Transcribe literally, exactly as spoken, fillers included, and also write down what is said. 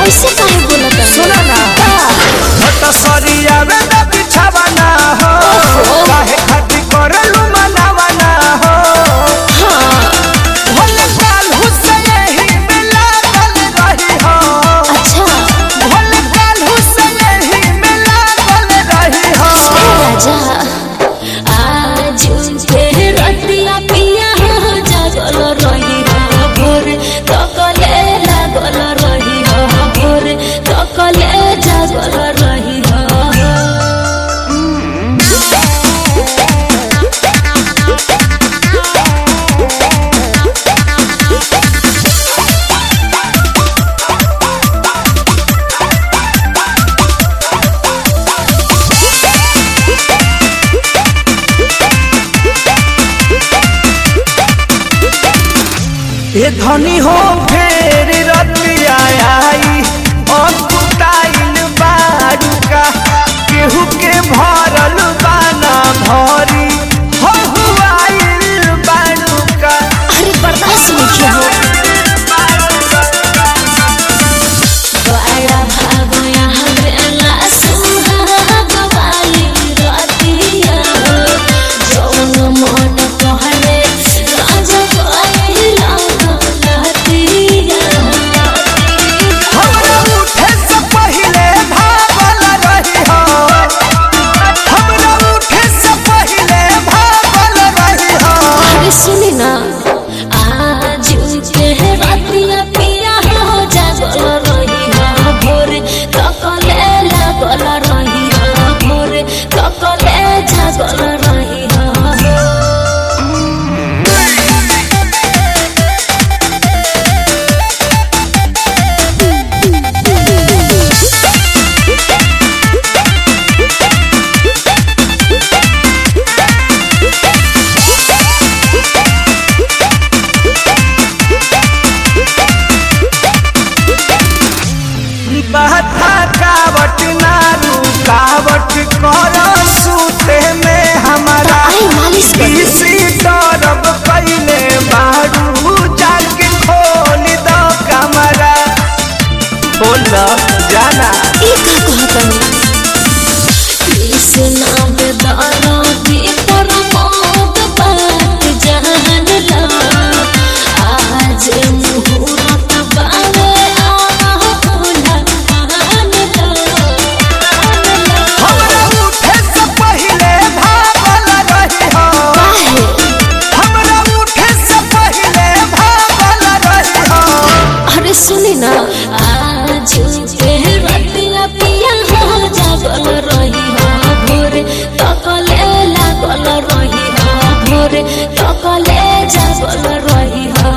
ऐसे काहे बोलत है? सुना ना हट सरिया में न बिछावा ना हो काहे खाती करलू मनावा ना हो हाँ भोले काल हुसैन ही में लागल रही हो अच्छा भोले काल हुसैन ही में लागल रही हो राजा आज के रतिया पिया जागल रही हो भोर तकले लागल रही हो भोर तकले जागल रही हो ये धनी हो फेर रतिया आई अकुताइल बारुका केहू के भरल बाना भरी हो हुआइल बारुका अरे बर्दाश्त नहीं हो बड़ा भागो यहाँ बेला सुहाग वाली रतिया जौन मन कहले राजा कहला लहतिया हमरा उठे से पहिले भागल रही हो हमरा उठे से पहिले भागल रही हो अरे सुनी ना आज के रतिया पिया हो जागल रही हो भोर तकले लागल रही हो भोर तकले जागल रही हो बहता कावट ना रुकावट कर सूते में हमारा आई मालिश कर दे। इसी तरफ पहले बारू जाके खोल दो कमरा बोल जाना ई का कहतनी कृष्णा बेदारा की परमोद बात जान ला आज मुहूर्त बावे आह भोला मान ला हमरा उठे से पहले भागल रही हो काहे हमरा उठे से पहले भागल रही हो अरे सुनी ना आज के रतिया पिया हो जागल रही हो भोर तकले लागल रही हो भोर तकले जागल रही हो